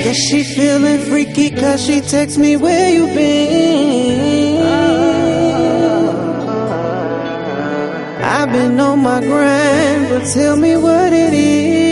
Guess she feeling freaky cause she texts me where you been. I've been on my grind, but tell me what it is.